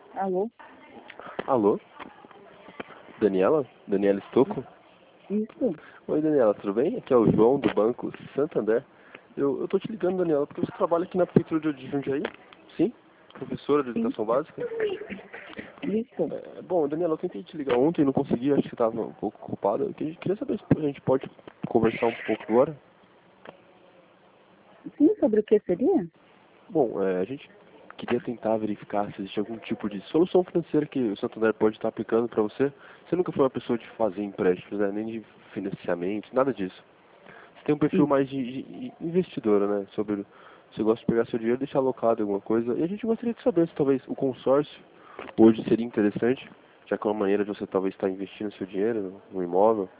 Alô? Alô? Daniela? Daniela Stocco? Isso. Oi, Daniela, tudo bem? Aqui é o João, do Banco Santander. Eu tô te ligando, Daniela, porque você trabalha aqui na Prefeitura de Jundiaí? Sim? Professora de Sim. Educação Básica? Isso. Bom, Daniela, eu tentei te ligar ontem e não consegui, acho que você estava um pouco ocupada. Eu queria saber se a gente pode conversar um pouco agora. Sim, sobre o que seria? Bom, a gente queria tentar verificar se existe algum tipo de solução financeira que o Santander pode estar aplicando para você. Você nunca foi uma pessoa de fazer empréstimos, né? Nem de financiamento, nada disso. Você tem um perfil Isso. mais de investidora, né? Sobre você gosta de pegar seu dinheiro e deixar alocado em alguma coisa. E a gente gostaria de saber se talvez o consórcio hoje seria interessante, já que é uma maneira de você talvez estar investindo seu dinheiro no imóvel.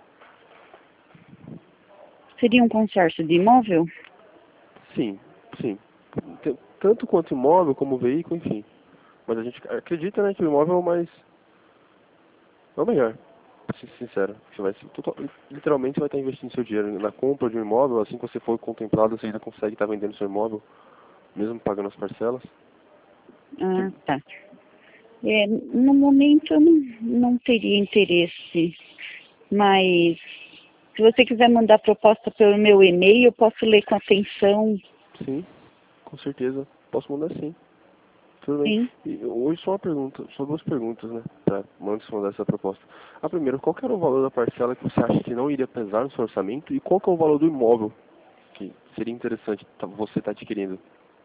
Seria um consórcio de imóvel? Sim, sim. Tanto quanto imóvel como veículo, enfim. Mas a gente acredita, né, que o imóvel é o mais... é o melhor, pra ser sincero. Você vai, literalmente você vai estar investindo seu dinheiro na compra de um imóvel, assim que você for contemplado, você ainda consegue estar vendendo seu imóvel, mesmo pagando as parcelas. Ah, tá. No momento eu não teria interesse, mas se você quiser mandar proposta pelo meu e-mail, eu posso ler com atenção. Sim, com certeza. Posso mandar sim. Tudo bem. Sim. E hoje só uma pergunta, só duas perguntas, né? Antes de mandar essa proposta. A primeira, qual que era o valor da parcela que você acha que não iria pesar no seu orçamento? E qual que é o valor do imóvel que seria interessante você estar adquirindo?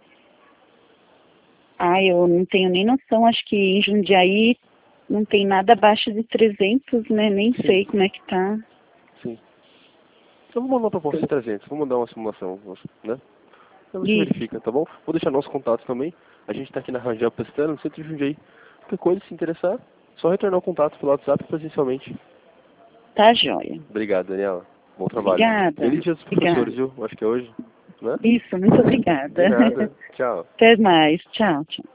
Ah, eu não tenho nem noção. Acho que em Jundiaí não tem nada abaixo de 300, né? Nem Sim, sei como é que tá. sim. Então vou mandar uma proposta de 300, vou mandar uma simulação, né? Então você Isso. verifica, tá bom? Vou deixar nossos contatos também. A gente está aqui na Rangel Pestana, no centro de Jundiaí. Qualquer coisa, se interessar, só retornar o contato pelo WhatsApp presencialmente. Tá joia. Obrigado, Daniela. Bom trabalho. Obrigada. Feliz dia dos Obrigada. professores, viu? Acho que é hoje, né? Isso, muito obrigada. De nada. Tchau. Até mais. Tchau, tchau.